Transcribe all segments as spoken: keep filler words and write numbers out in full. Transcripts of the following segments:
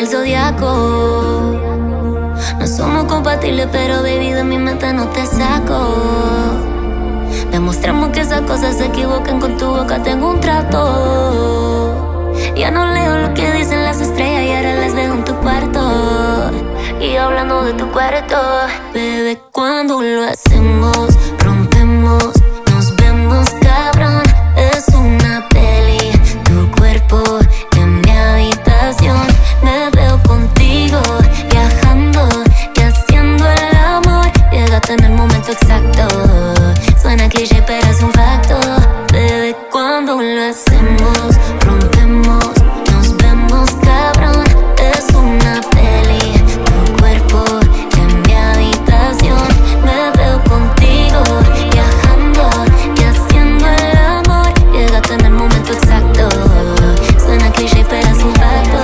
del zodiaco. No somos compatibles, pero baby, de mi mente no te saco. Demostramos que esas cosas se equivocan, con tu boca tengo un trato. Ya no leo lo que dicen las estrellas y ahora las veo en tu cuarto. Y hablando de tu cuarto, bebé, cuando lo hacemos, rompemos, nos vemos cabrón. Es una peli, tu cuerpo en mi habitación. Me veo contigo, viajando y haciendo el amor. Llegaste en el momento exacto. Suena cliché, pero es un facto. Bebé, cuando lo hacemos, rompemos, nos vemos cabrón. Es una peli, tu cuerpo en mi habitación. Me veo contigo, viajando y haciendo el amor. Llegaste en el momento exacto. Suena cliché, pero es un facto.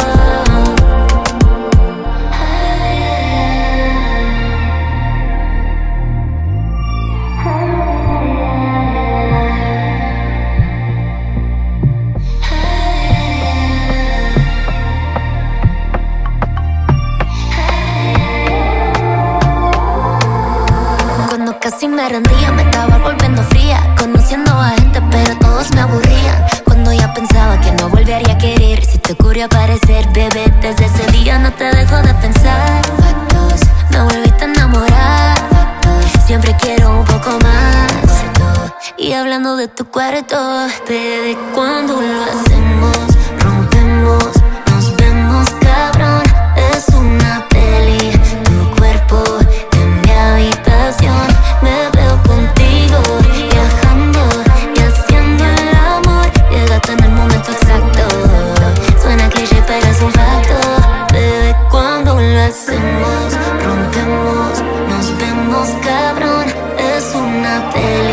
Cuando casi me rendía, me estaba volviendo fría, conociendo a gente, pero todos me aburrían. Cuando ya pensaba que no volvería a querer, si te ocurrió aparecer, bebé, desde ese día no te dejo de pensar. Factos, me volviste a enamorar. Factos, siempre quiero un poco más. Y hablando de tu cuarto, bebé, cuando lo hacemos, rompemos, nos vemos cabrón. Es una peli, tu cuerpo en mi habitación. Me veo contigo, viajando y haciendo el amor. Llegaste en el momento exacto. Suena cliché, pero es un facto. Bebé, cuando lo hacemos, rompemos, nos vemos cabrón. Es una peli.